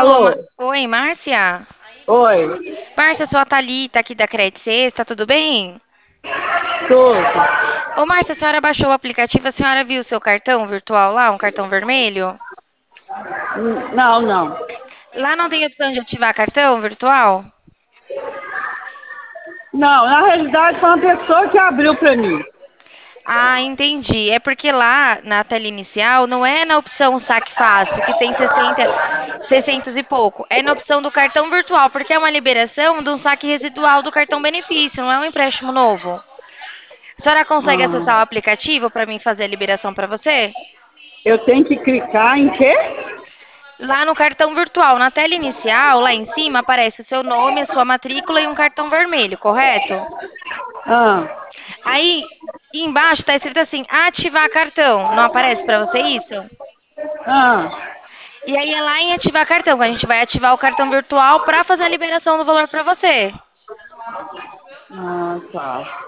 Alô, Alô? Oi, Márcia? Oi, Márcia, sou a Thalita aqui da Credit Sexta, tudo bem? tudo? Ô, Márcia, a senhora baixou o aplicativo, a senhora viu o seu cartão virtual lá, um cartão vermelho? Não, não. Lá não tem opção de ativar cartão virtual? Não, na realidade foi uma pessoa que abriu pra mim. Ah, entendi. É porque lá na tela inicial não é na opção saque fácil, que tem 600 e pouco. É na opção do cartão virtual, porque é uma liberação de um saque residual do cartão benefício, não é um empréstimo novo. A senhora consegue acessar o Ah, aplicativo para mim fazer a liberação para você? eu tenho que clicar em quê? Lá no cartão virtual, na tela inicial, lá em cima aparece o seu nome, a sua matrícula e um cartão vermelho, correto? Ah, Aí embaixo está escrito assim: ativar cartão. Não aparece para você isso? ah, E aí é lá em ativar cartão, que a gente vai ativar o cartão virtual para fazer a liberação do valor para você. tá.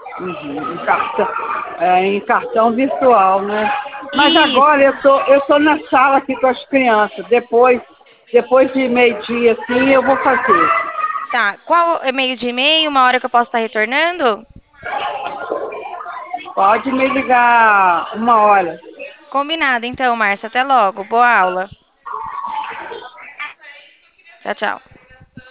Em cartão virtual, né? Mas agora Isso. eu tô na sala aqui com as crianças. Depois de meio-dia, assim, eu vou fazer. Tá. Qual é meio de e-mail, uma hora que eu posso estar retornando? Pode me ligar 1 hora. Combinado, então, Márcia. Até logo. Boa aula. Tchau, tchau.